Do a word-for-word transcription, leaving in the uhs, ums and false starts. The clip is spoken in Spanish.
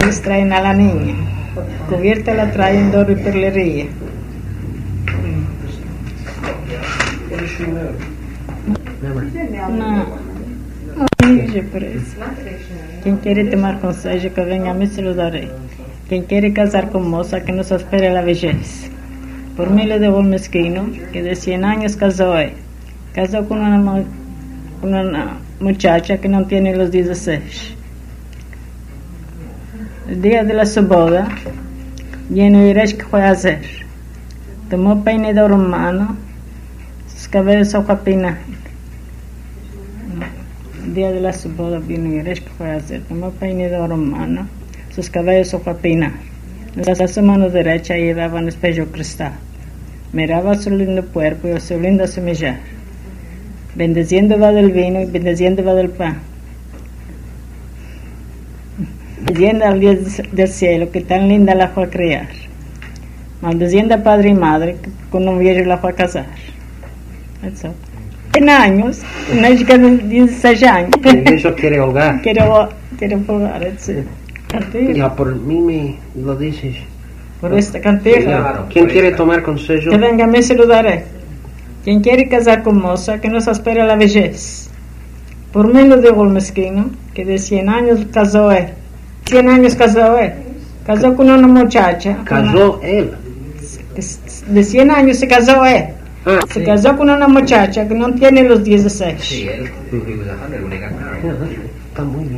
padres traen a la niña, cubierta la traen de oro y perlería. No, no dije por eso. Quien quiere tomar consejo que venga a mí se lo daré. Quien quiere casar con moza que nos espere la vejez. Por mí le debo el mezquino que de cien años casó él. Casó con una, mu- con una muchacha que no tiene los dieciséis. El día de la su boda, lleno de que fue a hacer. Tomó peine de oro en mano, sus cabellos fue a peinar. El día de la su boda, vino y que fue a hacer. Tomó peine de oro en mano, sus cabellos fue a peinar. En su mano derecha llevaba un espejo cristal. Miraba su lindo cuerpo y su lindo semillar. Bendeciendo va del vino y bendeciendo va del pan. Bendiciendo al Dios del cielo que tan linda la fue a criar. Maldiciendo a padre y madre que con un viejo la fue a casar. Eso. En años, una chica de dieciséis años. Y eso quiere hogar. Quiero, quiero jugar, eso. Cantiga. Ya por mí me lo dices. Por esta cantiga. Ya, ¿quién quiere tomar consejo? Que venga a mí se lo daré. Quien quiere casar con moza, que nos espera la vejez. Por mí lo digo el mezquino, que de cien años casó él. Cien años casó él. Casó con una muchacha. Casó él. Una, de cien años se casó él. Ah, Se casó con una muchacha que no tiene los dieciséis. Sí, él, he was a hundred when he got married. está muy bien.